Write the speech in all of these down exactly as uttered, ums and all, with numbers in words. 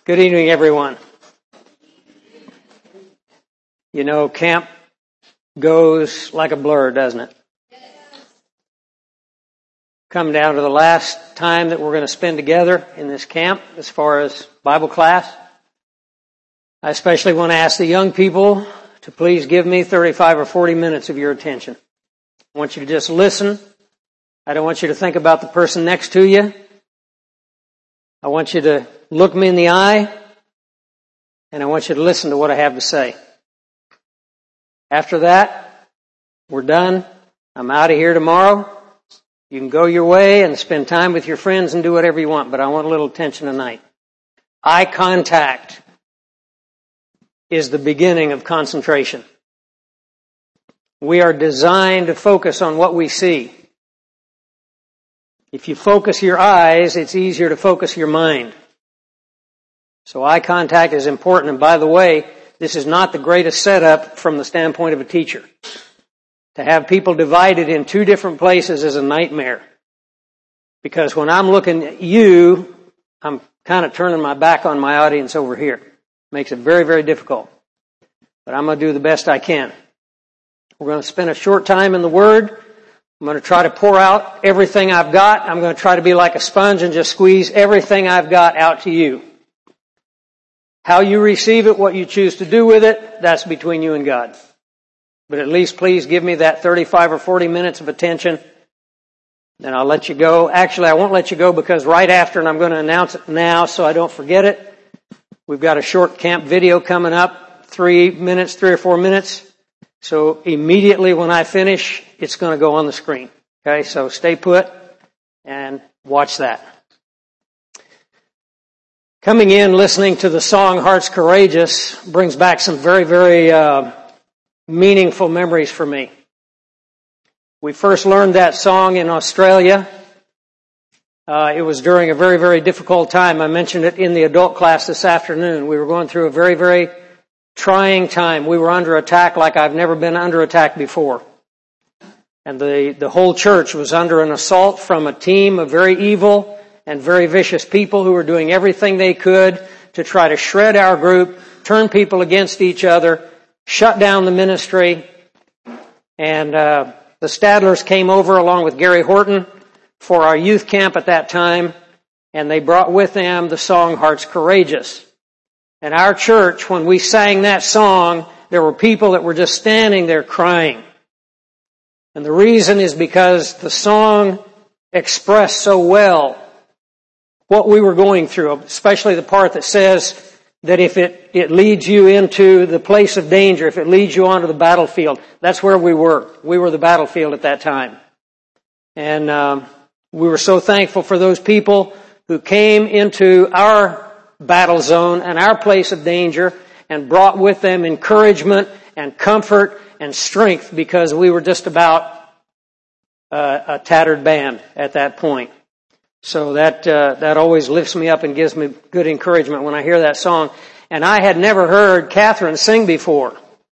Good evening, everyone. You know, camp goes like a blur, doesn't it? Come down to the last time that we're going to spend together in this camp as far as Bible class. I especially want to ask the young people to please give me thirty-five or forty minutes of your attention. I want you to just listen. I don't want you to think about the person next to you. I want you to look me in the eye, and I want you to listen to what I have to say. After that, we're done. I'm out of here tomorrow. You can go your way and spend time with your friends and do whatever you want, but I want a little attention tonight. Eye contact is the beginning of concentration. We are designed to focus on what we see. If you focus your eyes, it's easier to focus your mind. So eye contact is important. And by the way, this is not the greatest setup from the standpoint of a teacher. To have people divided in two different places is a nightmare. Because when I'm looking at you, I'm kind of turning my back on my audience over here. Makes it very, very difficult. But I'm going to do the best I can. We're going to spend a short time in the Word. I'm going to try to pour out everything I've got. I'm going to try to be like a sponge and just squeeze everything I've got out to you. How you receive it, what you choose to do with it, that's between you and God. But at least please give me that thirty-five or forty minutes of attention. Then I'll let you go. Actually, I won't let you go because right after, and I'm going to announce it now so I don't forget it, we've got a short camp video coming up, three minutes, three or four minutes. So immediately when I finish, it's going to go on the screen. Okay, so stay put and watch that. Coming in, listening to the song Hearts Courageous brings back some very, very uh, meaningful memories for me. We first learned that song in Australia. Uh, it was during a very, very difficult time. I mentioned it in the adult class this afternoon. We were going through a very, very trying time. We were under attack like I've never been under attack before. And the, the whole church was under an assault from a team of very evil and very vicious people who were doing everything they could to try to shred our group, turn people against each other, shut down the ministry. And uh, the Stadlers came over along with Gary Horton for our youth camp at that time, and they brought with them the song Hearts Courageous. And our church, when we sang that song, there were people that were just standing there crying. And the reason is because the song expressed so well what we were going through, especially the part that says that if it, it leads you into the place of danger, if it leads you onto the battlefield, that's where we were. We were the battlefield at that time. And um, we were so thankful for those people who came into our battle zone and our place of danger and brought with them encouragement and comfort and strength because we were just about uh, a tattered band at that point. So that uh, that always lifts me up and gives me good encouragement when I hear that song. And I had never heard Catherine sing before.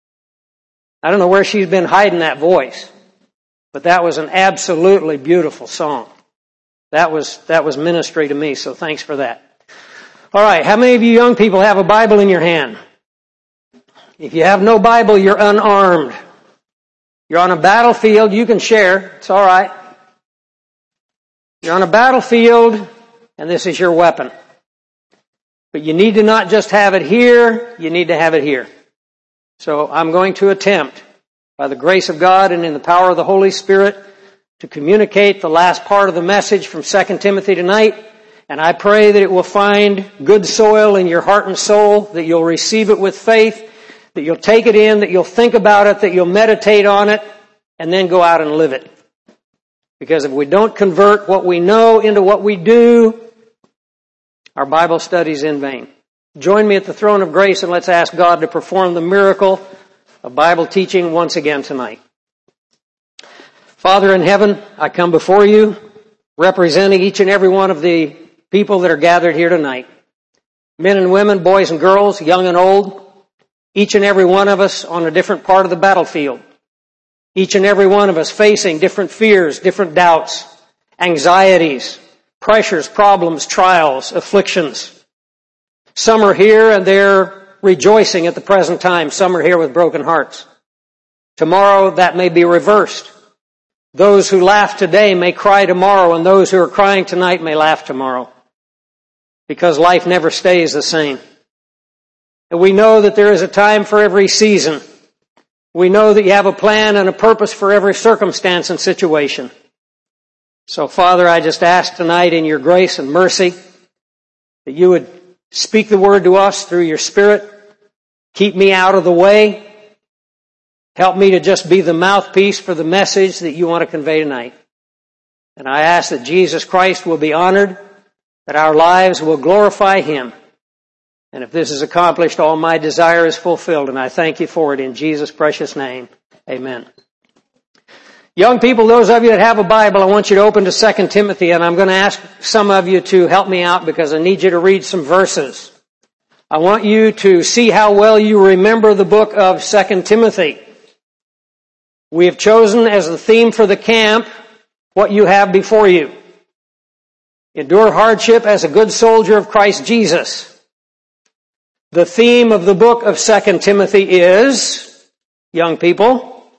I don't know where she's been hiding that voice, but that was an absolutely beautiful song. That was that was ministry to me, so thanks for that. All right, how many of you young people have a Bible in your hand? If you have no Bible, you're unarmed. You're on a battlefield, you can share, it's all right. You're on a battlefield, and this is your weapon. But you need to not just have it here, you need to have it here. So I'm going to attempt, by the grace of God and in the power of the Holy Spirit, to communicate the last part of the message from Second Timothy tonight. And I pray that it will find good soil in your heart and soul, that you'll receive it with faith, that you'll take it in, that you'll think about it, that you'll meditate on it, and then go out and live it. Because if we don't convert what we know into what we do, our Bible study's in vain. Join me at the throne of grace and let's ask God to perform the miracle of Bible teaching once again tonight. Father in heaven, I come before you, representing each and every one of the people that are gathered here tonight. Men and women, boys and girls, young and old, each and every one of us on a different part of the battlefield. Each and every one of us facing different fears, different doubts, anxieties, pressures, problems, trials, afflictions. Some are here and they're rejoicing at the present time. Some are here with broken hearts. Tomorrow that may be reversed. Those who laugh today may cry tomorrow, and those who are crying tonight may laugh tomorrow. Because life never stays the same. And we know that there is a time for every season. We know that you have a plan and a purpose for every circumstance and situation. So, Father, I just ask tonight in your grace and mercy that you would speak the word to us through your Spirit. Keep me out of the way. Help me to just be the mouthpiece for the message that you want to convey tonight. And I ask that Jesus Christ will be honored, that our lives will glorify Him. And if this is accomplished, all my desire is fulfilled, and I thank you for it in Jesus' precious name. Amen. Young people, those of you that have a Bible, I want you to open to Second Timothy, and I'm going to ask some of you to help me out because I need you to read some verses. I want you to see how well you remember the book of Second Timothy. We have chosen as the theme for the camp what you have before you. Endure hardship as a good soldier of Christ Jesus. The theme of the book of Second Timothy is, young people,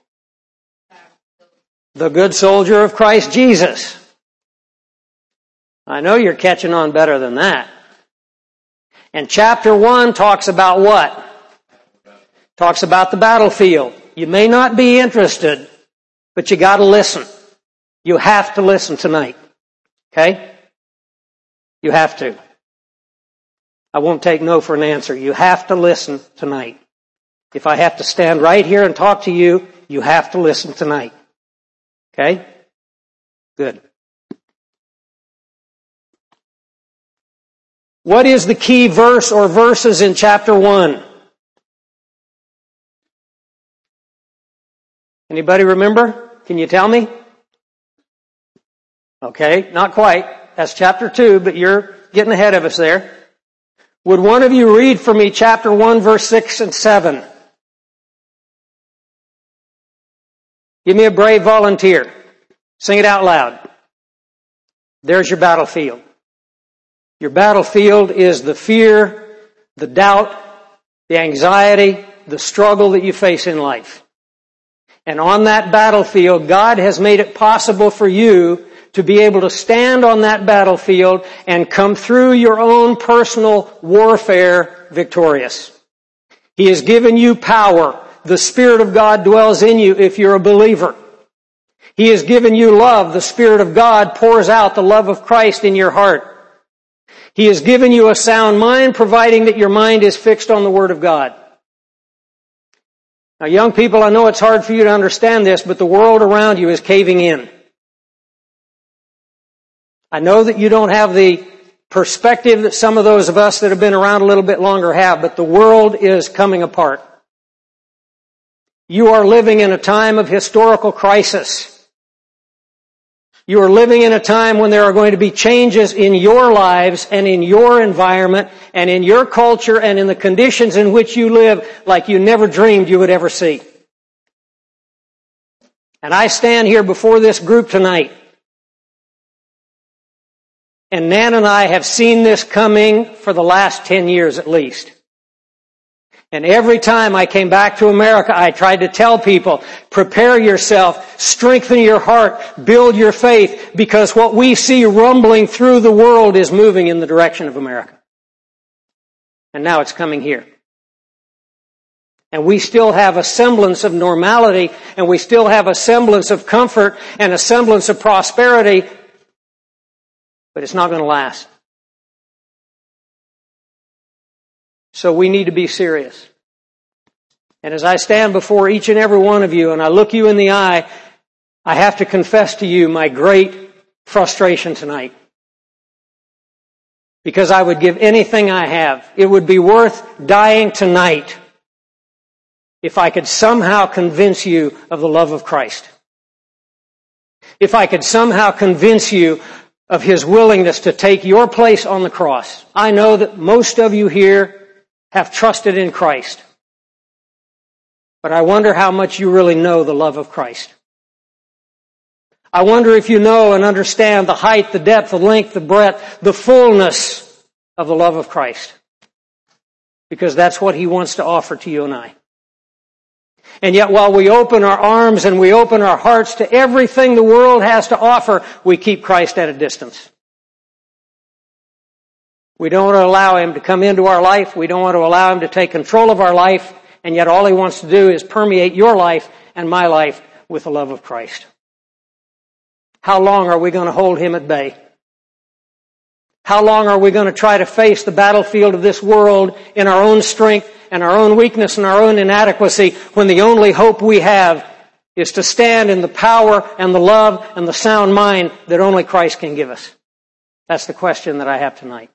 the good soldier of Christ Jesus. I know you're catching on better than that. And chapter one talks about what? Talks about the battlefield. You may not be interested, but you got to listen. You have to listen tonight. Okay? You have to. I won't take no for an answer. You have to listen tonight. If I have to stand right here and talk to you, you have to listen tonight. Okay? Good. What is the key verse or verses in chapter one? Anybody remember? Can you tell me? Okay, not quite. That's chapter two, but you're getting ahead of us there. Would one of you read for me chapter one, verse six and seven? Give me a brave volunteer. Sing it out loud. There's your battlefield. Your battlefield is the fear, the doubt, the anxiety, the struggle that you face in life. And on that battlefield, God has made it possible for you to be able to stand on that battlefield and come through your own personal warfare victorious. He has given you power. The Spirit of God dwells in you if you're a believer. He has given you love. The Spirit of God pours out the love of Christ in your heart. He has given you a sound mind, providing that your mind is fixed on the Word of God. Now, young people, I know it's hard for you to understand this, but the world around you is caving in. I know that you don't have the perspective that some of those of us that have been around a little bit longer have, but the world is coming apart. You are living in a time of historical crisis. You are living in a time when there are going to be changes in your lives and in your environment and in your culture and in the conditions in which you live like you never dreamed you would ever see. And I stand here before this group tonight, and Nan and I have seen this coming for the last ten years at least. And every time I came back to America, I tried to tell people, prepare yourself, strengthen your heart, build your faith, because what we see rumbling through the world is moving in the direction of America. And now it's coming here. And we still have a semblance of normality, and we still have a semblance of comfort and a semblance of prosperity, but it's not going to last. So we need to be serious. And as I stand before each and every one of you and I look you in the eye, I have to confess to you my great frustration tonight. Because I would give anything I have. It would be worth dying tonight if I could somehow convince you of the love of Christ. If I could somehow convince you of His willingness to take your place on the cross. I know that most of you here have trusted in Christ. But I wonder how much you really know the love of Christ. I wonder if you know and understand the height, the depth, the length, the breadth, the fullness of the love of Christ. because that's what He wants to offer to you and I. And yet while we open our arms and we open our hearts to everything the world has to offer, we keep Christ at a distance. We don't want to allow Him to come into our life. We don't want to allow Him to take control of our life. And yet all He wants to do is permeate your life and my life with the love of Christ. How long are we going to hold Him at bay? How long are we going to try to face the battlefield of this world in our own strength and our own weakness and our own inadequacy when the only hope we have is to stand in the power and the love and the sound mind that only Christ can give us? That's the question that I have tonight.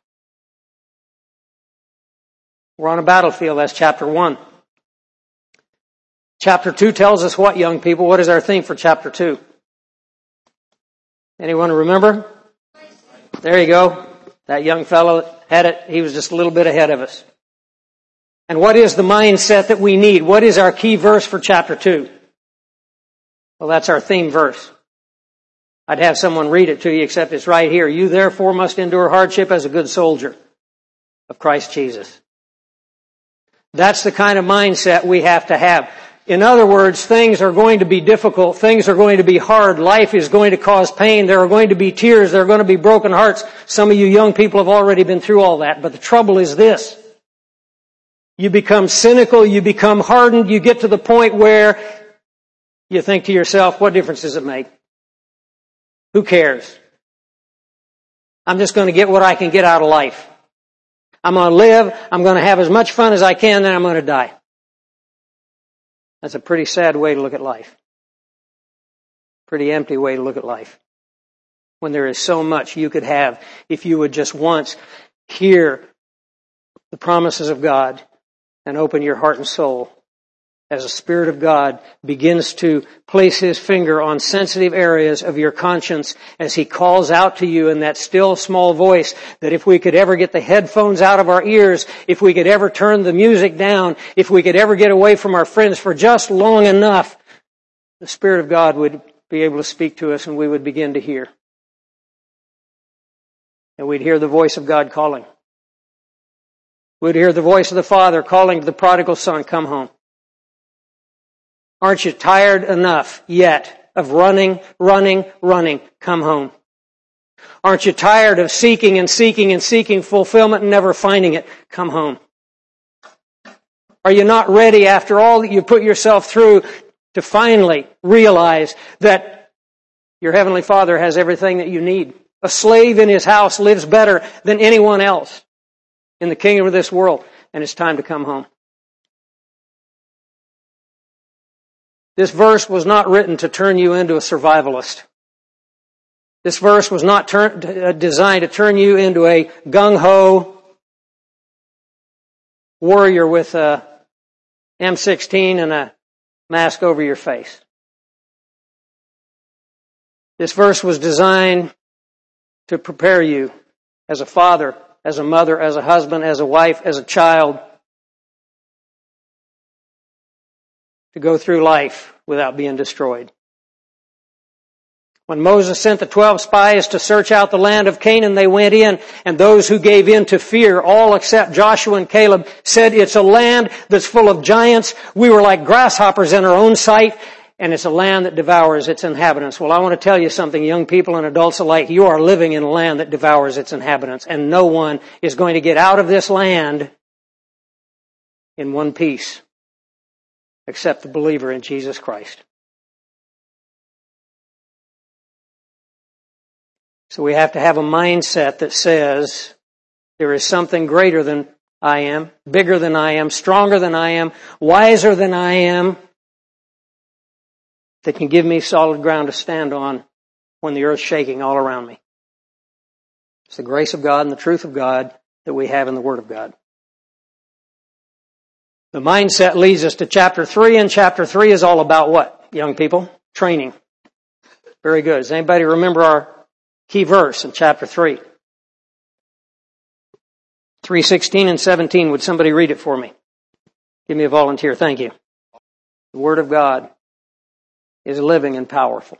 We're on a battlefield. That's chapter one. Chapter two tells us what, young people? What is our theme for chapter two? Anyone remember? There you go. That young fellow had it. He was just a little bit ahead of us. And what is the mindset that we need? What is our key verse for chapter two? Well, that's our theme verse. I'd have someone read it to you, except it's right here. You therefore must endure hardship as a good soldier of Christ Jesus. That's the kind of mindset we have to have. In other words, things are going to be difficult. Things are going to be hard. Life is going to cause pain. There are going to be tears. There are going to be broken hearts. Some of you young people have already been through all that. But the trouble is this. You become cynical. You become hardened. You get to the point where you think to yourself, what difference does it make? Who cares? I'm just going to get what I can get out of life. I'm going to live. I'm going to have as much fun as I can, then I'm going to die. That's a pretty sad way to look at life. Pretty empty way to look at life. When there is so much you could have if you would just once hear the promises of God and open your heart and soul as the Spirit of God begins to place His finger on sensitive areas of your conscience as He calls out to you in that still small voice, that if we could ever get the headphones out of our ears, if we could ever turn the music down, if we could ever get away from our friends for just long enough, the Spirit of God would be able to speak to us and we would begin to hear. And we'd hear the voice of God calling. We'd hear the voice of the Father calling to the prodigal son, come home. Aren't you tired enough yet of running, running, running? Come home. Aren't you tired of seeking and seeking and seeking fulfillment and never finding it? Come home. Are you not ready after all that you put yourself through to finally realize that your Heavenly Father has everything that you need? A slave in His house lives better than anyone else in the kingdom of this world, and it's time to come home. This verse was not written to turn you into a survivalist. This verse was not turn, uh, designed to turn you into a gung-ho warrior with a M sixteen and a mask over your face. This verse was designed to prepare you as a father, as a mother, as a husband, as a wife, as a child, to go through life without being destroyed. When Moses sent the twelve spies to search out the land of Canaan, they went in, and those who gave in to fear, all except Joshua and Caleb, said, it's a land that's full of giants. We were like grasshoppers in our own sight, and it's a land that devours its inhabitants. Well, I want to tell you something, young people and adults alike. You are living in a land that devours its inhabitants, and no one is going to get out of this land in one piece, except the believer in Jesus Christ. So we have to have a mindset that says there is something greater than I am, bigger than I am, stronger than I am, wiser than I am, that can give me solid ground to stand on when the earth's shaking all around me. It's the grace of God and the truth of God that we have in the Word of God. The mindset leads us to chapter three, and chapter three is all about what, young people? Training. Very good. Does anybody remember our key verse in chapter three? three sixteen and seventeen. Would somebody read it for me? Give me a volunteer. Thank you. The Word of God is living and powerful.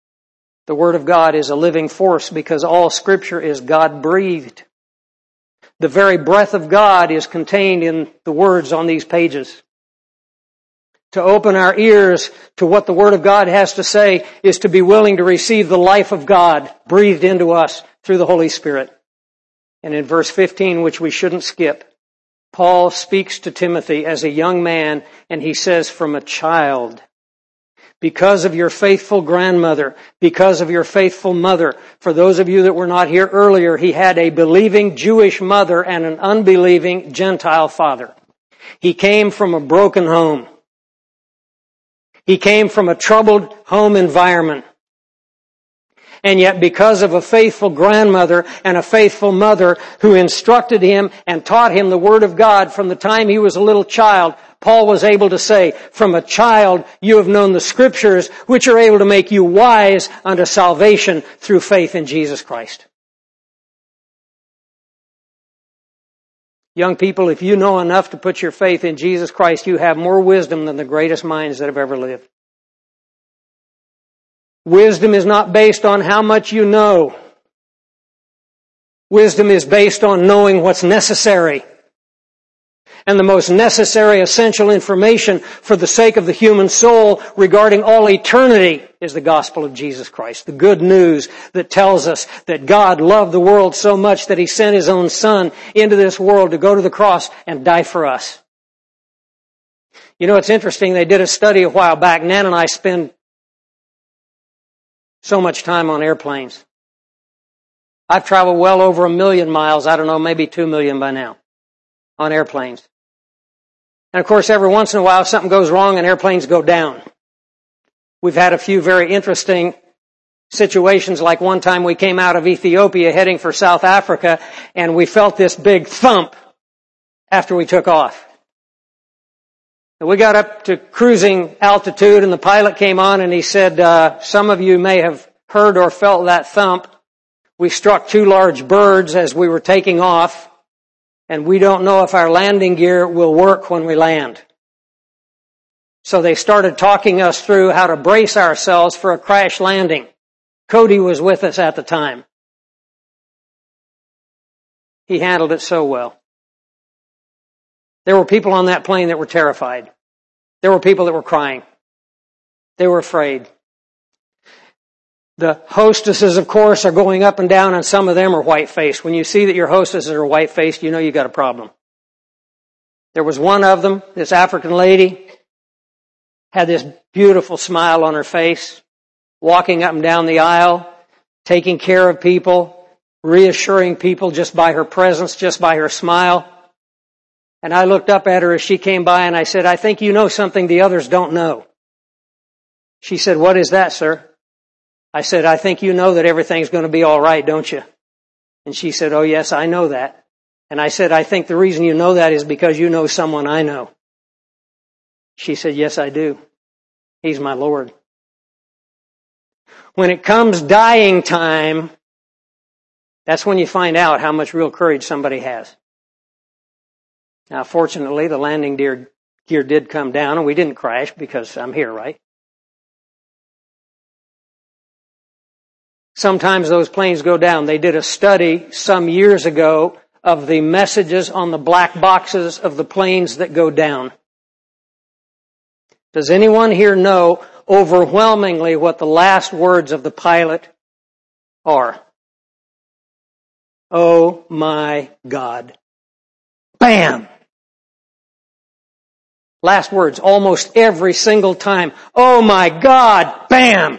The Word of God is a living force because all Scripture is God-breathed. The very breath of God is contained in the words on these pages. To open our ears to what the Word of God has to say is to be willing to receive the life of God breathed into us through the Holy Spirit. And in verse fifteen, which we shouldn't skip, Paul speaks to Timothy as a young man, and he says, from a child, because of your faithful grandmother, because of your faithful mother. For those of you that were not here earlier, he had a believing Jewish mother and an unbelieving Gentile father. He came from a broken home. He came from a troubled home environment. And yet because of a faithful grandmother and a faithful mother who instructed him and taught him the Word of God from the time he was a little child, Paul was able to say, from a child you have known the Scriptures, which are able to make you wise unto salvation through faith in Jesus Christ. Young people, if you know enough to put your faith in Jesus Christ, you have more wisdom than the greatest minds that have ever lived. Wisdom is not based on how much you know. Wisdom is based on knowing what's necessary. And the most necessary, essential information for the sake of the human soul regarding all eternity is the gospel of Jesus Christ. The good news that tells us that God loved the world so much that He sent His own Son into this world to go to the cross and die for us. You know, it's interesting. They did a study a while back. Nan and I spend so much time on airplanes. I've traveled well over a million miles. I don't know, maybe two million by now on airplanes. And of course, every once in a while, something goes wrong and airplanes go down. We've had a few very interesting situations, like one time we came out of Ethiopia heading for South Africa, and we felt this big thump after we took off. And we got up to cruising altitude, and the pilot came on and he said, uh, some of you may have heard or felt that thump. We struck two large birds as we were taking off, and we don't know if our landing gear will work when we land. So they started talking us through how to brace ourselves for a crash landing. Cody was with us at the time. He handled it so well. There were people on that plane that were terrified. There were people that were crying. They were afraid. The hostesses, of course, are going up and down, and some of them are white-faced. When you see that your hostesses are white-faced, you know you got a problem. There was one of them, this African lady, had this beautiful smile on her face, walking up and down the aisle, taking care of people, reassuring people just by her presence, just by her smile. And I looked up at her as she came by and I said, I think you know something the others don't know. She said, what is that, sir? I said, I think you know that everything's going to be all right, don't you? And she said, oh yes, I know that. And I said, I think the reason you know that is because you know someone I know. She said, yes, I do. He's my Lord. When it comes dying time, that's when you find out how much real courage somebody has. Now, fortunately, the landing gear, gear did come down, and we didn't crash because I'm here, right? Sometimes those planes go down. They did a study some years ago of the messages on the black boxes of the planes that go down. Does anyone here know overwhelmingly what the last words of the pilot are? Oh my God. Bam! Last words almost every single time. Oh my God! Bam!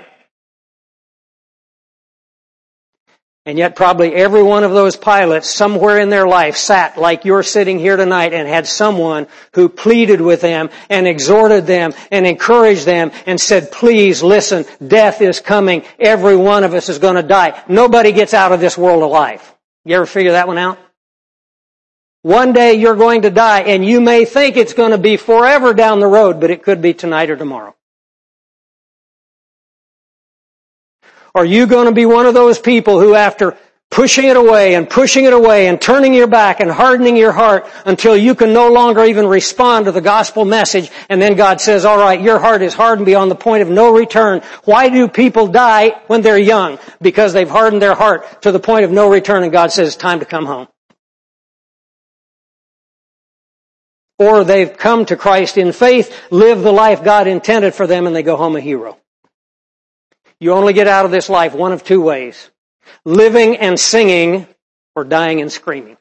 And yet probably every one of those pilots somewhere in their life sat like you're sitting here tonight and had someone who pleaded with them and exhorted them and encouraged them and said, please listen, death is coming. Every one of us is going to die. Nobody gets out of this world alive. You ever figure that one out? One day you're going to die, and you may think it's going to be forever down the road, but it could be tonight or tomorrow. Are you going to be one of those people who, after pushing it away and pushing it away and turning your back and hardening your heart until you can no longer even respond to the gospel message, and then God says, all right, your heart is hardened beyond the point of no return. Why do people die when they're young? Because they've hardened their heart to the point of no return, and God says it's time to come home. or they've come to Christ in faith, live the life God intended for them, and they go home a hero. You only get out of this life one of two ways: living and singing, or dying and screaming.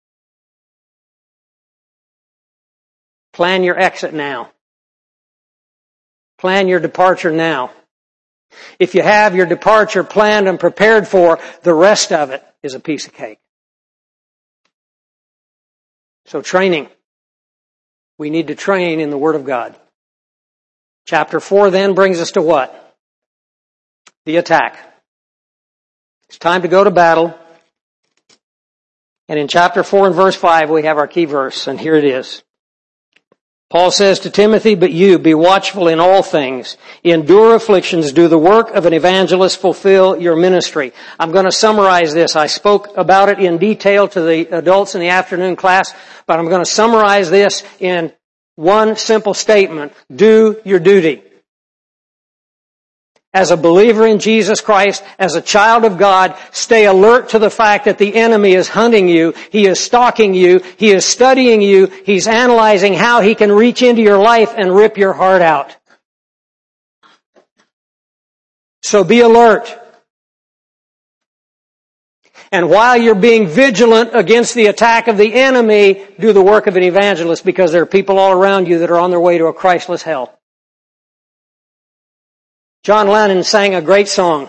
Plan your exit now. Plan your departure now. If you have your departure planned and prepared for, the rest of it is a piece of cake. So training. We need to train in the Word of God. Chapter four then brings us to what? The attack. It's time to go to battle. And in chapter four and verse five, we have our key verse, and here it is. Paul says to Timothy, "But you, be watchful in all things. Endure afflictions, do the work of an evangelist, fulfill your ministry." I'm going to summarize this. I spoke about it in detail to the adults in the afternoon class, but I'm going to summarize this in one simple statement. Do your duty. As a believer in Jesus Christ, as a child of God, stay alert to the fact that the enemy is hunting you. He is stalking you. He is studying you. He's analyzing how he can reach into your life and rip your heart out. So be alert. And while you're being vigilant against the attack of the enemy, do the work of an evangelist, because there are people all around you that are on their way to a Christless hell. John Lennon sang a great song.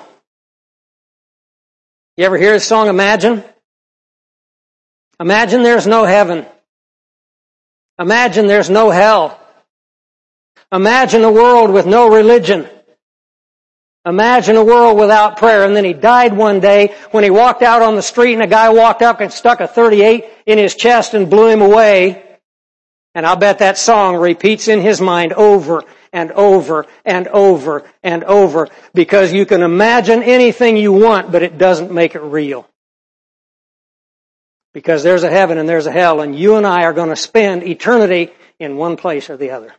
You ever hear his song, Imagine? Imagine there's no heaven. Imagine there's no hell. Imagine a world with no religion. Imagine a world without prayer. And then he died one day when he walked out on the street and a guy walked up and stuck a thirty-eight in his chest and blew him away. And I'll bet that song repeats in his mind over and over and over and over, because you can imagine anything you want, but it doesn't make it real. Because there's a heaven and there's a hell, and you and I are going to spend eternity in one place or the other.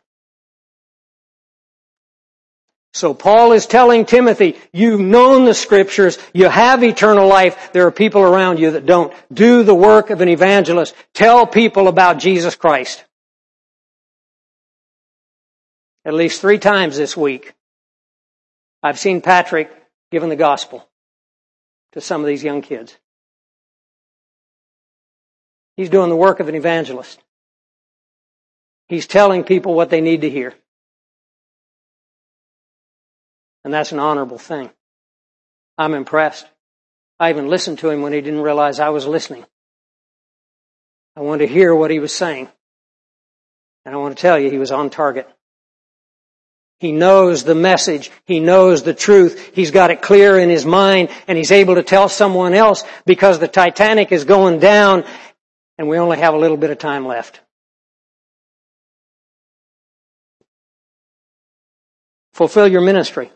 So Paul is telling Timothy, you've known the Scriptures, you have eternal life, there are people around you that don't. Do the work of an evangelist. Tell people about Jesus Christ. At least three times this week, I've seen Patrick giving the gospel to some of these young kids. He's doing the work of an evangelist. He's telling people what they need to hear. And that's an honorable thing. I'm impressed. I even listened to him when he didn't realize I was listening. I wanted to hear what he was saying. And I want to tell you, he was on target. He knows the message. He knows the truth. He's got it clear in his mind, and he's able to tell someone else, because the Titanic is going down and we only have a little bit of time left. Fulfill your ministry.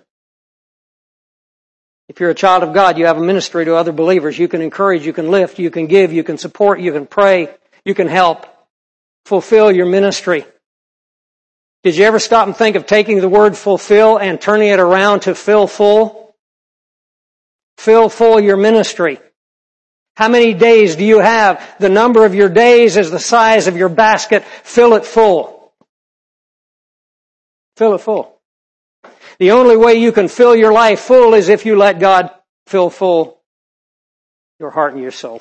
If you're a child of God, you have a ministry to other believers. You can encourage, you can lift, you can give, you can support, you can pray, you can help. Fulfill your ministry. Did you ever stop and think of taking the word fulfill and turning it around to fill full? Fill full your ministry. How many days do you have? The number of your days is the size of your basket. Fill it full. Fill it full. The only way you can fill your life full is if you let God fill full your heart and your soul.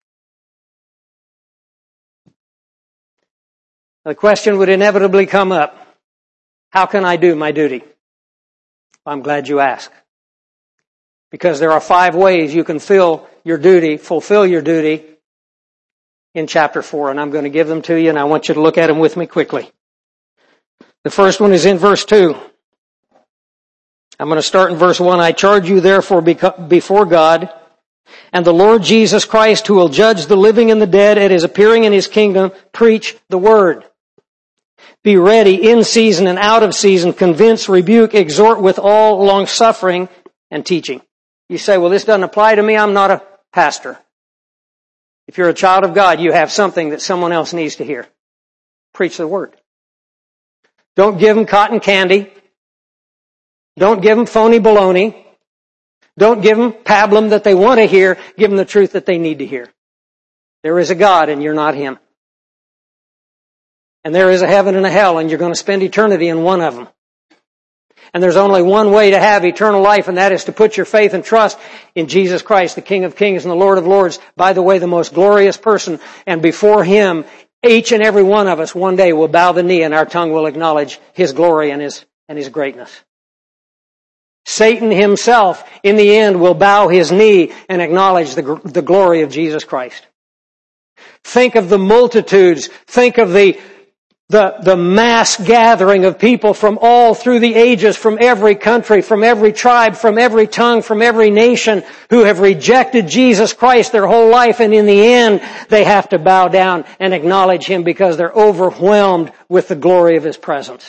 The question would inevitably come up. How can I do my duty? I'm glad you asked. Because there are five ways you can fill your duty, fulfill your duty in chapter four. And I'm going to give them to you, and I want you to look at them with me quickly. The first one is in verse two. I'm going to start in verse one. I charge you therefore before God and the Lord Jesus Christ, who will judge the living and the dead at his appearing in his kingdom, preach the word. Be ready in season and out of season, convince, rebuke, exhort with all long-suffering and teaching. You say, well, this doesn't apply to me. I'm not a pastor. If you're a child of God, you have something that someone else needs to hear. Preach the word. Don't give them cotton candy. Don't give them phony baloney. Don't give them pablum that they want to hear. Give them the truth that they need to hear. There is a God and you're not him. And there is a heaven and a hell, and you're going to spend eternity in one of them. And there's only one way to have eternal life, and that is to put your faith and trust in Jesus Christ, the King of Kings and the Lord of Lords. By the way, the most glorious person. And before Him, each and every one of us one day will bow the knee and our tongue will acknowledge His glory and His, and His greatness. Satan himself, in the end, will bow his knee and acknowledge the, the glory of Jesus Christ. Think of the multitudes. Think of the The, the mass gathering of people from all through the ages, from every country, from every tribe, from every tongue, from every nation, who have rejected Jesus Christ their whole life, and in the end, they have to bow down and acknowledge Him because they're overwhelmed with the glory of His presence.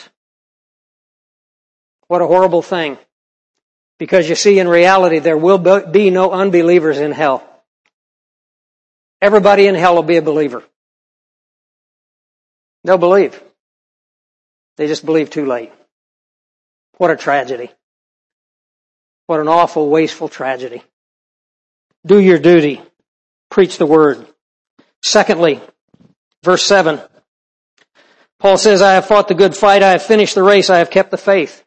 What a horrible thing. Because you see, in reality, there will be no unbelievers in hell. Everybody in hell will be a believer. They'll believe. They just believe too late. What a tragedy. What an awful, wasteful tragedy. Do your duty. Preach the word. Secondly, verse seven. Paul says, I have fought the good fight. I have finished the race. I have kept the faith.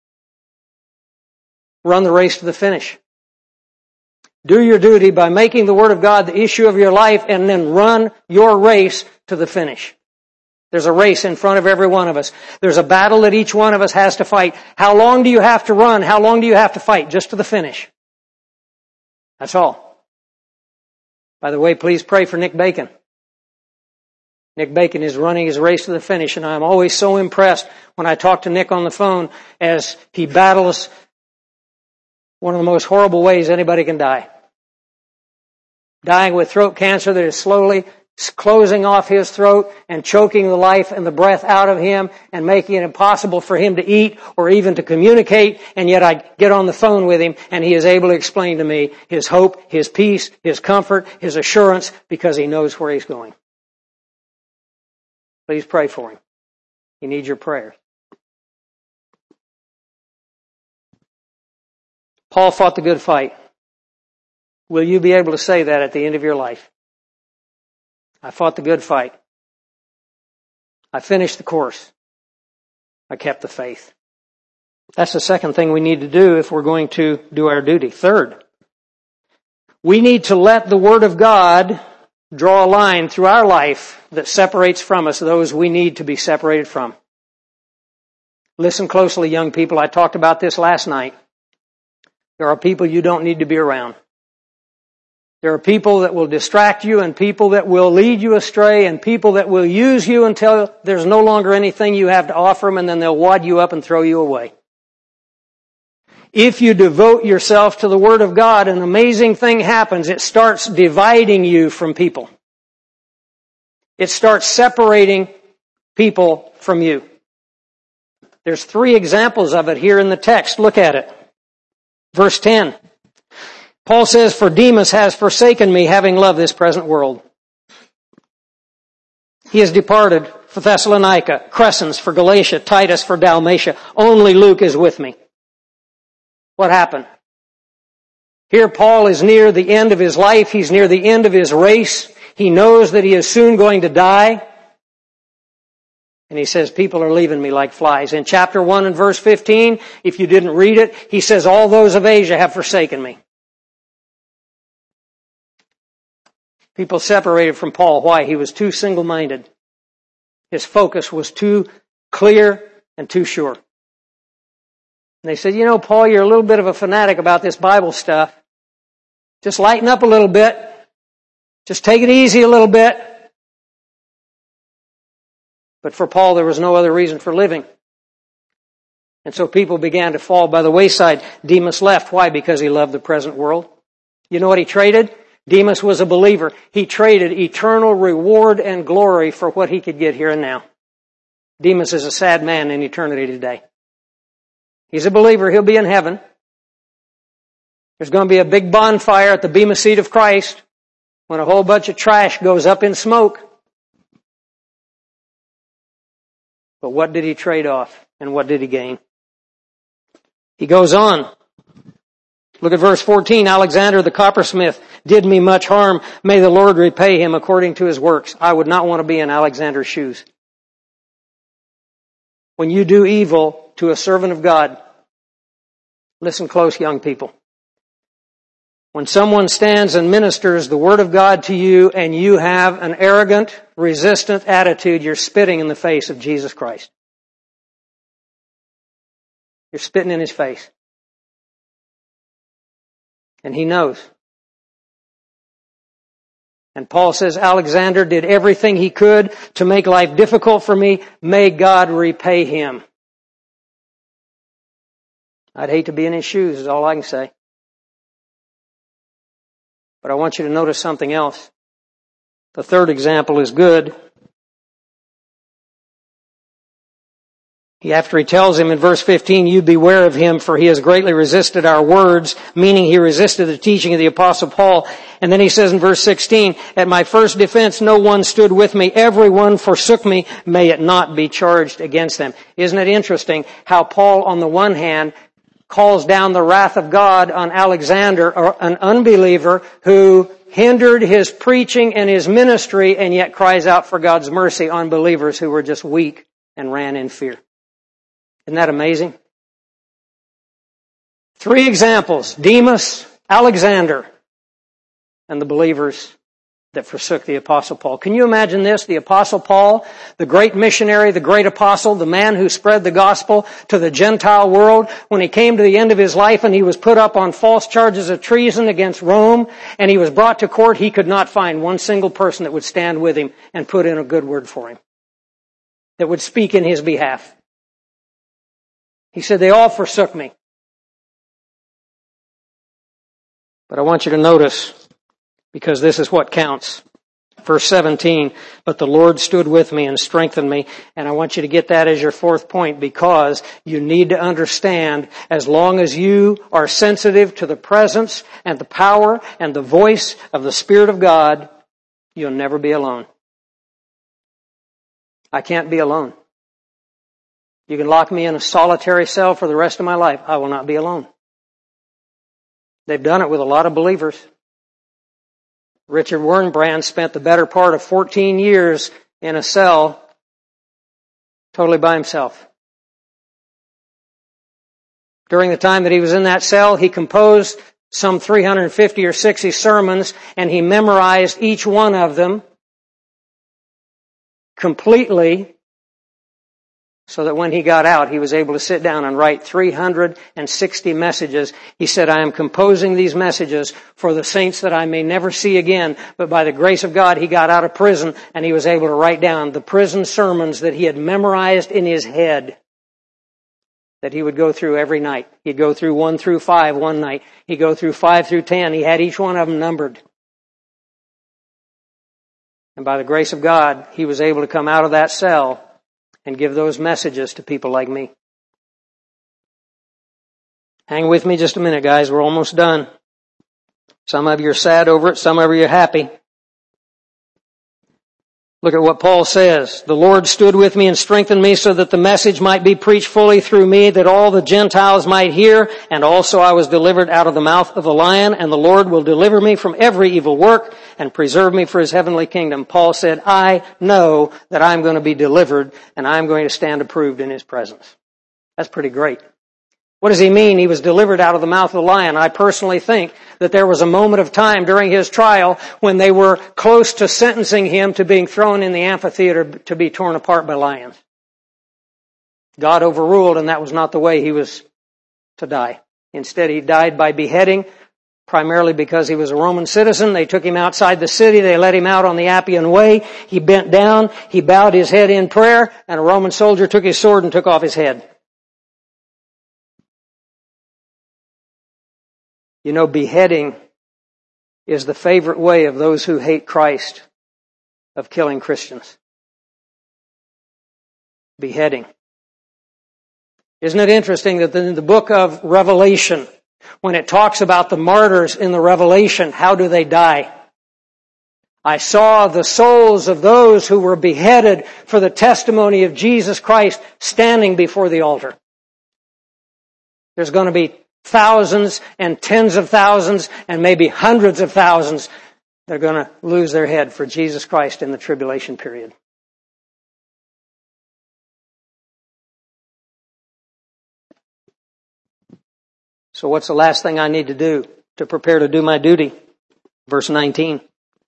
Run the race to the finish. Do your duty by making the Word of God the issue of your life, and then run your race to the finish. There's a race in front of every one of us. There's a battle that each one of us has to fight. How long do you have to run? How long do you have to fight? Just to the finish. That's all. By the way, please pray for Nick Bacon. Nick Bacon is running his race to the finish, and I'm always so impressed when I talk to Nick on the phone as he battles one of the most horrible ways anybody can die. Dying with throat cancer that is slowly closing off his throat and choking the life and the breath out of him and making it impossible for him to eat or even to communicate. And yet I get on the phone with him and he is able to explain to me his hope, his peace, his comfort, his assurance, because he knows where he's going. Please pray for him. He needs your prayers. Paul fought the good fight. Will you be able to say that at the end of your life? I fought the good fight. I finished the course. I kept the faith. That's the second thing we need to do if we're going to do our duty. Third, we need to let the Word of God draw a line through our life that separates from us those we need to be separated from. Listen closely, young people. I talked about this last night. There are people you don't need to be around. There are people that will distract you and people that will lead you astray and people that will use you until there's no longer anything you have to offer them, and then they'll wad you up and throw you away. If you devote yourself to the Word of God, an amazing thing happens. It starts dividing you from people. It starts separating people from you. There's three examples of it here in the text. Look at it. Verse ten. Paul says, for Demas has forsaken me, having loved this present world. He has departed for Thessalonica, Crescens for Galatia, Titus for Dalmatia. Only Luke is with me. What happened? Here Paul is near the end of his life. He's near the end of his race. He knows that he is soon going to die. And he says, people are leaving me like flies. In chapter one and verse fifteen, if you didn't read it, he says, all those of Asia have forsaken me. People separated from Paul. Why? He was too single-minded. His focus was too clear and too sure. And they said, you know, Paul, you're a little bit of a fanatic about this Bible stuff. Just lighten up a little bit. Just take it easy a little bit. But for Paul, there was no other reason for living. And so people began to fall by the wayside. Demas left. Why? Because he loved the present world. You know what he traded? Demas was a believer. He traded eternal reward and glory for what he could get here and now. Demas is a sad man in eternity today. He's a believer. He'll be in heaven. There's going to be a big bonfire at the Bema Seat of Christ when a whole bunch of trash goes up in smoke. But what did he trade off and what did he gain? He goes on. Look at verse fourteen. Alexander the coppersmith did me much harm. May the Lord repay him according to his works. I would not want to be in Alexander's shoes. when you do evil to a servant of God. Listen close, young people. When someone stands and ministers the Word of God to you and you have an arrogant, resistant attitude, you're spitting in the face of Jesus Christ. You're spitting in His face. And He knows. And Paul says, Alexander did everything he could to make life difficult for me. May God repay him. I'd hate to be in his shoes, is all I can say. But I want you to notice something else. The third example is good. He, after he tells him in verse fifteen, you beware of him, for he has greatly resisted our words, meaning he resisted the teaching of the Apostle Paul. And then he says in verse sixteen, at my first defense no one stood with me, everyone forsook me, may it not be charged against them. Isn't it interesting how Paul, on the one hand, calls down the wrath of God on Alexander, an unbeliever who hindered his preaching and his ministry, and yet cries out for God's mercy on believers who were just weak and ran in fear. Isn't that amazing? Three examples: Demas, Alexander, and the believers that forsook the Apostle Paul. Can you imagine this? The Apostle Paul, the great missionary, the great apostle, the man who spread the gospel to the Gentile world, when he came to the end of his life and he was put up on false charges of treason against Rome, and he was brought to court, he could not find one single person that would stand with him and put in a good word for him, that would speak in his behalf. He said, they all forsook me. But I want you to notice, because this is what counts. Verse seventeen, but the Lord stood with me and strengthened me. And I want you to get that as your fourth point, because you need to understand, as long as you are sensitive to the presence and the power and the voice of the Spirit of God, you'll never be alone. I can't be alone. You can lock me in a solitary cell for the rest of my life. I will not be alone. They've done it with a lot of believers. Richard Wurmbrand spent the better part of fourteen years in a cell, totally by himself. During the time that he was in that cell, he composed some three hundred fifty or sixty sermons, and he memorized each one of them completely, so that when he got out, he was able to sit down and write three hundred sixty messages. He said, I am composing these messages for the saints that I may never see again. But by the grace of God, he got out of prison and he was able to write down the prison sermons that he had memorized in his head, that he would go through every night. He'd go through one through five one night. He'd go through five through ten. He had each one of them numbered. And by the grace of God, he was able to come out of that cell and give those messages to people like me. Hang with me just a minute, guys. We're almost done. Some of you are sad over it. Some of you are happy. Look at what Paul says. The Lord stood with me and strengthened me so that the message might be preached fully through me, that all the Gentiles might hear. And also I was delivered out of the mouth of the lion, and the Lord will deliver me from every evil work and preserve me for His heavenly kingdom. Paul said, I know that I'm going to be delivered and I'm going to stand approved in His presence. That's pretty great. What does he mean? He was delivered out of the mouth of the lion. I personally think that there was a moment of time during his trial when they were close to sentencing him to being thrown in the amphitheater to be torn apart by lions. God overruled, and that was not the way he was to die. Instead, he died by beheading, primarily because he was a Roman citizen. They took him outside the city. They let him out on the Appian Way. He bent down. He bowed his head in prayer, and a Roman soldier took his sword and took off his head. You know, beheading is the favorite way of those who hate Christ of killing Christians. Beheading. Isn't it interesting that in the book of Revelation, when it talks about the martyrs in the Revelation, how do they die? I saw the souls of those who were beheaded for the testimony of Jesus Christ standing before the altar. There's going to be thousands and tens of thousands and maybe hundreds of thousands that are going to lose their head for Jesus Christ in the tribulation period. So what's the last thing I need to do to prepare to do my duty? Verse nineteen.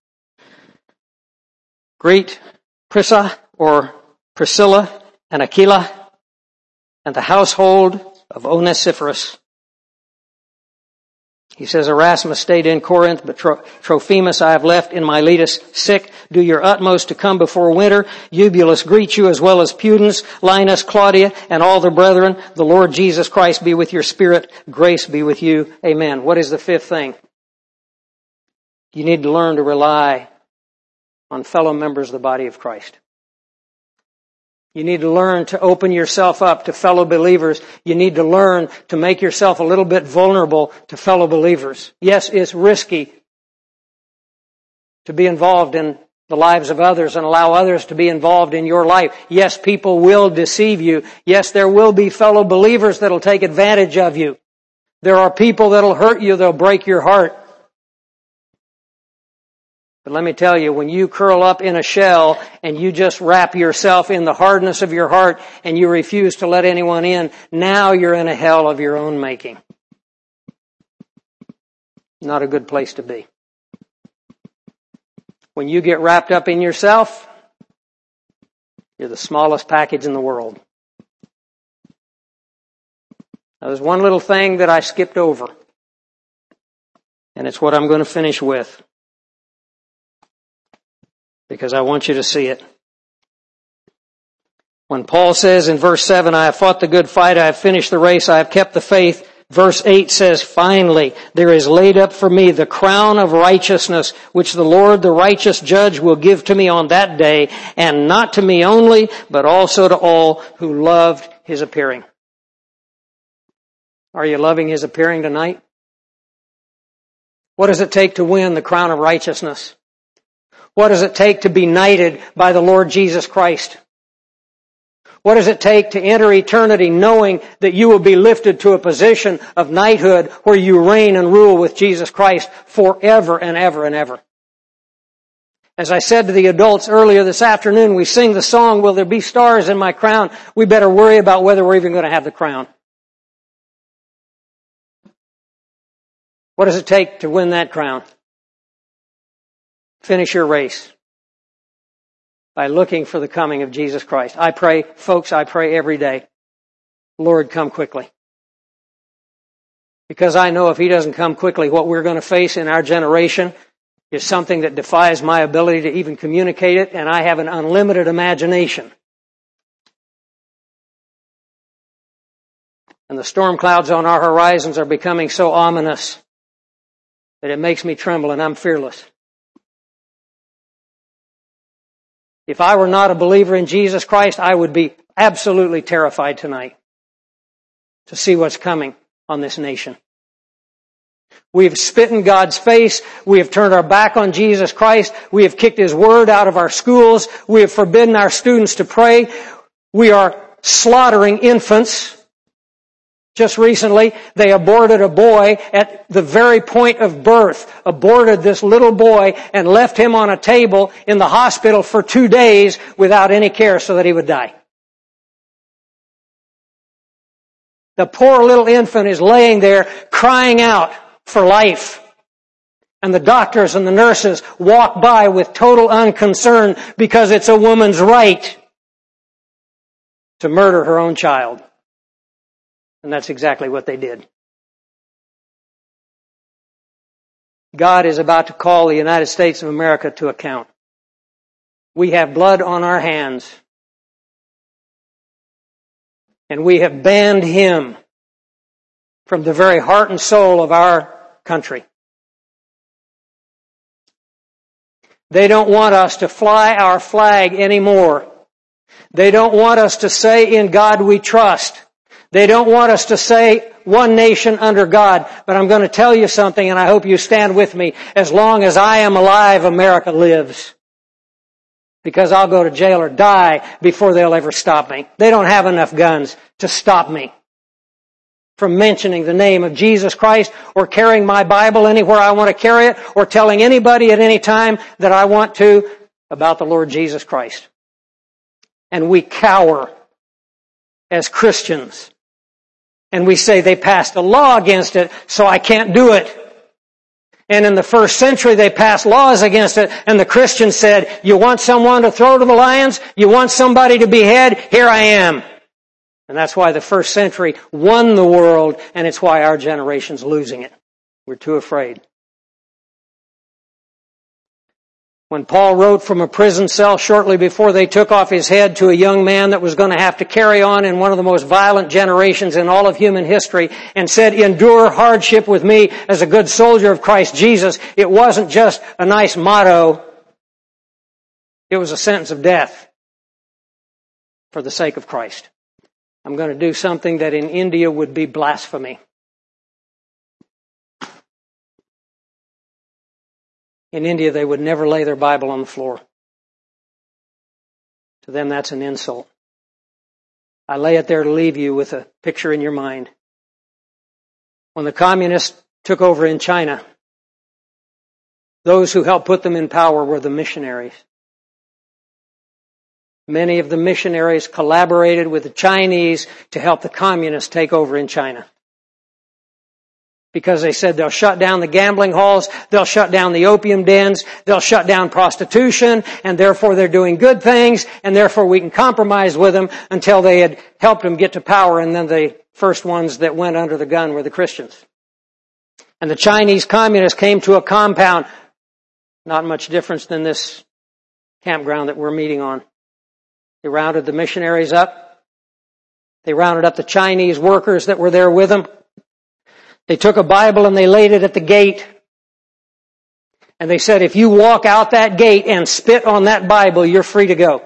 Greet Prisca or Priscilla and Aquila and the household of Onesiphorus. He says, Erasmus stayed in Corinth, but Trophimus I have left in Miletus sick. Do your utmost to come before winter. Eubulus greet you, as well as Pudens, Linus, Claudia, and all the brethren. The Lord Jesus Christ be with your spirit. Grace be with you. Amen. What is the fifth thing? You need to learn to rely on fellow members of the body of Christ. You need to learn to open yourself up to fellow believers. You need to learn to make yourself a little bit vulnerable to fellow believers. Yes, it's risky to be involved in the lives of others and allow others to be involved in your life. Yes, people will deceive you. Yes, there will be fellow believers that'll take advantage of you. There are people that'll hurt you, they'll break your heart. But let me tell you, when you curl up in a shell and you just wrap yourself in the hardness of your heart and you refuse to let anyone in, now you're in a hell of your own making. Not a good place to be. When you get wrapped up in yourself, you're the smallest package in the world. Now, there's one little thing that I skipped over, and it's what I'm going to finish with, because I want you to see it. When Paul says in verse seven, I have fought the good fight, I have finished the race, I have kept the faith. Verse eight says, finally, there is laid up for me the crown of righteousness, which the Lord, the righteous judge, will give to me on that day, and not to me only, but also to all who loved his appearing. Are you loving his appearing tonight? What does it take to win the crown of righteousness? What does it take to be knighted by the Lord Jesus Christ? What does it take to enter eternity knowing that you will be lifted to a position of knighthood where you reign and rule with Jesus Christ forever and ever and ever? As I said to the adults earlier this afternoon, we sing the song, Will There Be Stars in My Crown? We better worry about whether we're even going to have the crown. What does it take to win that crown? Finish your race by looking for the coming of Jesus Christ. I pray, folks, I pray every day, Lord, come quickly. Because I know if he doesn't come quickly, what we're going to face in our generation is something that defies my ability to even communicate it, and I have an unlimited imagination. And the storm clouds on our horizons are becoming so ominous that it makes me tremble, and I'm fearless. If I were not a believer in Jesus Christ, I would be absolutely terrified tonight to see what's coming on this nation. We have spit in God's face. We have turned our back on Jesus Christ. We have kicked His Word out of our schools. We have forbidden our students to pray. We are slaughtering infants. Just recently, they aborted a boy at the very point of birth, aborted this little boy and left him on a table in the hospital for two days without any care so that he would die. The poor little infant is laying there crying out for life. And the doctors and the nurses walk by with total unconcern because it's a woman's right to murder her own child. And that's exactly what they did. God is about to call the United States of America to account. We have blood on our hands. And we have banned him from the very heart and soul of our country. They don't want us to fly our flag anymore. They don't want us to say, in God we trust. They don't want us to say one nation under God. But I'm going to tell you something, and I hope you stand with me. As long as I am alive, America lives. Because I'll go to jail or die before they'll ever stop me. They don't have enough guns to stop me from mentioning the name of Jesus Christ or carrying my Bible anywhere I want to carry it or telling anybody at any time that I want to about the Lord Jesus Christ. And we cower as Christians And we say they passed a law against it, so I can't do it. And in the first century, they passed laws against it, and the Christians said, you want someone to throw to the lions? You want somebody to behead? Here I am. And that's why the first century won the world, and it's why our generation's losing it. We're too afraid. When Paul wrote from a prison cell shortly before they took off his head to a young man that was going to have to carry on in one of the most violent generations in all of human history and said, endure hardship with me as a good soldier of Christ Jesus, it wasn't just a nice motto. It was a sentence of death for the sake of Christ. I'm going to do something that in India would be blasphemy. In India, they would never lay their Bible on the floor. To them, that's an insult. I lay it there to leave you with a picture in your mind. When the communists took over in China, those who helped put them in power were the missionaries. Many of the missionaries collaborated with the Chinese to help the communists take over in China. Because they said they'll shut down the gambling halls, they'll shut down the opium dens, they'll shut down prostitution, and therefore they're doing good things, and therefore we can compromise with them until they had helped them get to power, and then the first ones that went under the gun were the Christians. And the Chinese communists came to a compound, not much difference than this campground that we're meeting on. They rounded the missionaries up. They rounded up the Chinese workers that were there with them. They took a Bible and they laid it at the gate. And they said, if you walk out that gate and spit on that Bible, you're free to go.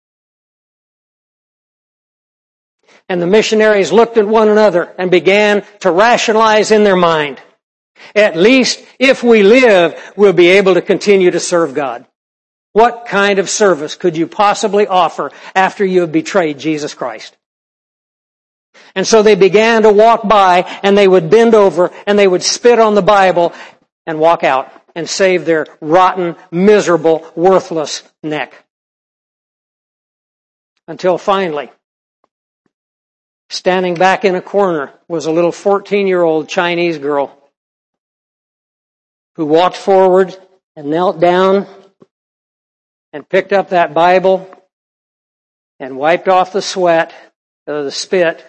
And the missionaries looked at one another and began to rationalize in their mind. At least if we live, we'll be able to continue to serve God. What kind of service could you possibly offer after you have betrayed Jesus Christ? And so they began to walk by, and they would bend over, and they would spit on the Bible and walk out and save their rotten, miserable, worthless neck. Until finally, standing back in a corner was a little fourteen-year-old Chinese girl who walked forward and knelt down and picked up that Bible and wiped off the sweat, or the spit.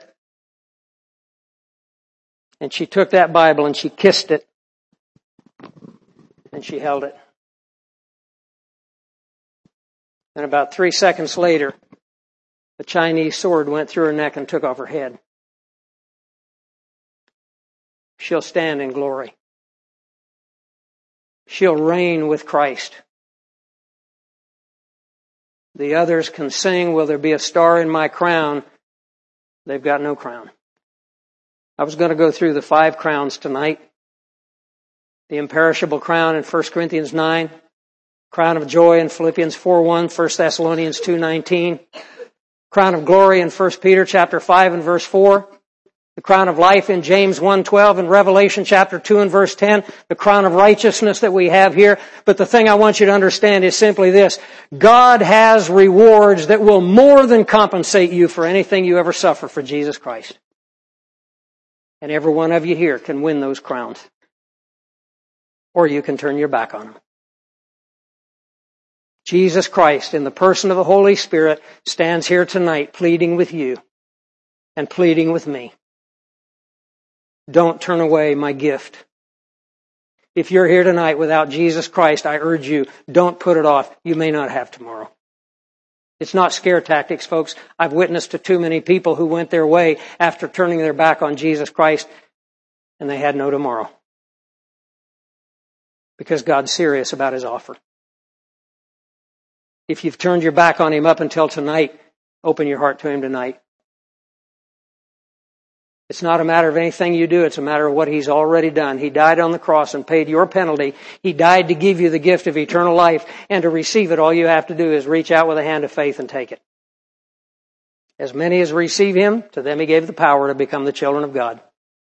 And she took that Bible and she kissed it. And she held it. And about three seconds later, the Chinese sword went through her neck and took off her head. She'll stand in glory. She'll reign with Christ. The others can sing, will there be a star in my crown? They've got no crown. I was going to go through the five crowns tonight. The imperishable crown in First Corinthians nine. Crown of joy in Philippians four one, First Thessalonians two nineteen. Crown of glory in First Peter chapter five and verse four. The crown of life in James one twelve and Revelation chapter two and verse ten. The crown of righteousness that we have here. But the thing I want you to understand is simply this. God has rewards that will more than compensate you for anything you ever suffer for Jesus Christ. And every one of you here can win those crowns. Or you can turn your back on them. Jesus Christ, in the person of the Holy Spirit, stands here tonight pleading with you and pleading with me. Don't turn away my gift. If you're here tonight without Jesus Christ, I urge you, don't put it off. You may not have tomorrow. It's not scare tactics, folks. I've witnessed to too many people who went their way after turning their back on Jesus Christ, and they had no tomorrow. Because God's serious about His offer. If you've turned your back on Him up until tonight, open your heart to Him tonight. It's not a matter of anything you do. It's a matter of what He's already done. He died on the cross and paid your penalty. He died to give you the gift of eternal life. And to receive it, all you have to do is reach out with a hand of faith and take it. As many as receive Him, to them He gave the power to become the children of God.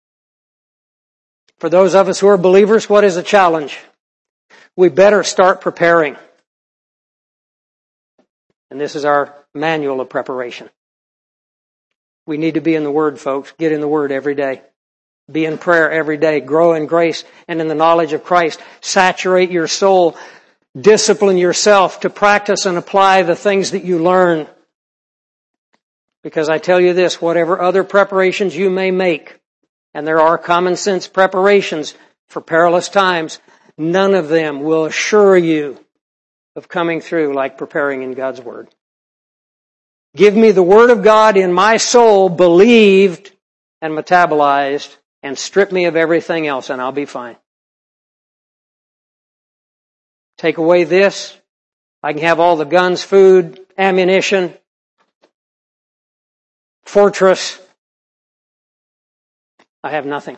For those of us who are believers, what is the challenge? We better start preparing. And this is our manual of preparation. We need to be in the Word, folks. Get in the Word every day. Be in prayer every day. Grow in grace and in the knowledge of Christ. Saturate your soul. Discipline yourself to practice and apply the things that you learn. Because I tell you this, whatever other preparations you may make, and there are common sense preparations for perilous times, none of them will assure you of coming through like preparing in God's Word. Give me the Word of God in my soul, believed and metabolized, and strip me of everything else, and I'll be fine. Take away this, I can have all the guns, food, ammunition, fortress. I have nothing.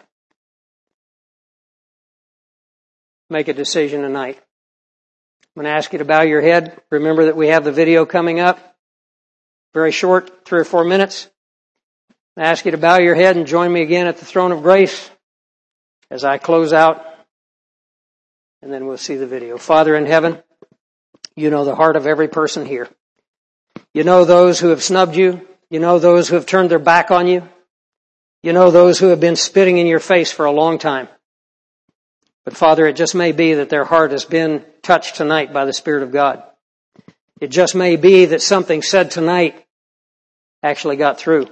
Make a decision tonight. I'm going to ask you to bow your head. Remember that we have the video coming up. Very short, three or four minutes. I ask you to bow your head and join me again at the throne of grace as I close out, and then we'll see the video. Father in heaven, you know the heart of every person here. You know those who have snubbed you. You know those who have turned their back on you. You know those who have been spitting in your face for a long time. But Father, it just may be that their heart has been touched tonight by the Spirit of God. It just may be that something said tonight actually got through.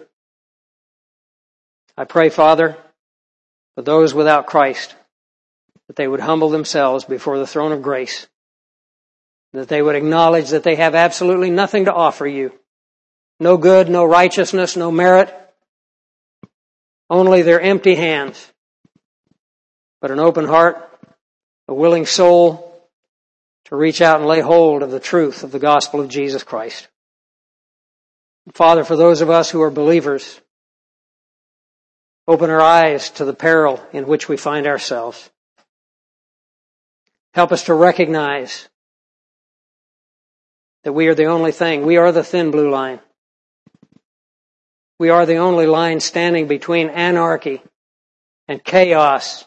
I pray, Father, for those without Christ, that they would humble themselves before the throne of grace, that they would acknowledge that they have absolutely nothing to offer you. No good, no righteousness, no merit, only their empty hands, but an open heart, a willing soul to reach out and lay hold of the truth of the gospel of Jesus Christ. Father, for those of us who are believers, open our eyes to the peril in which we find ourselves. Help us to recognize that we are the only thing. We are the thin blue line. We are the only line standing between anarchy and chaos,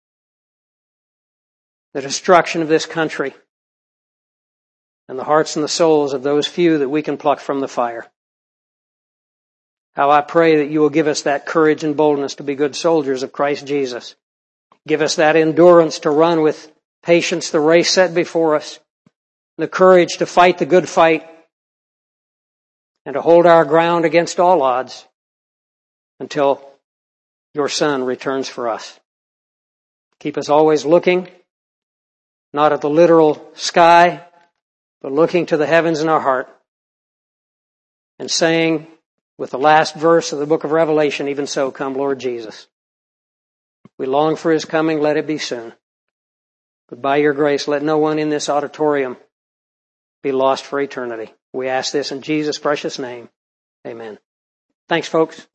the destruction of this country, and the hearts and the souls of those few that we can pluck from the fire. How I pray that you will give us that courage and boldness to be good soldiers of Christ Jesus. Give us that endurance to run with patience the race set before us, the courage to fight the good fight, and to hold our ground against all odds until your Son returns for us. Keep us always looking, not at the literal sky, but looking to the heavens in our heart and saying, with the last verse of the book of Revelation, even so, come Lord Jesus. We long for His coming, let it be soon. But by your grace, let no one in this auditorium be lost for eternity. We ask this in Jesus' precious name. Amen. Thanks, folks.